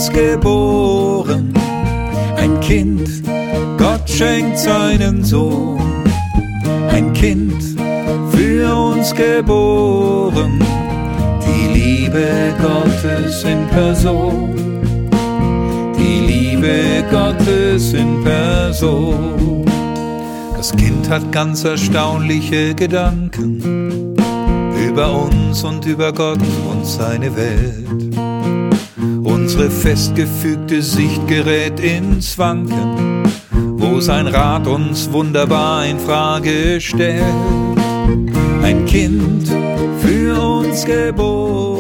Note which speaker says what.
Speaker 1: uns geboren. Ein Kind, Gott schenkt seinen Sohn. Ein Kind, für uns geboren. Die Liebe Gottes in Person. Die Liebe Gottes in Person. Das Kind hat ganz erstaunliche Gedanken über uns und über Gott und seine Welt. Unsere festgefügte Sicht gerät ins Wanken, wo sein Rat uns wunderbar in Frage stellt. Ein Kind, für uns geboren.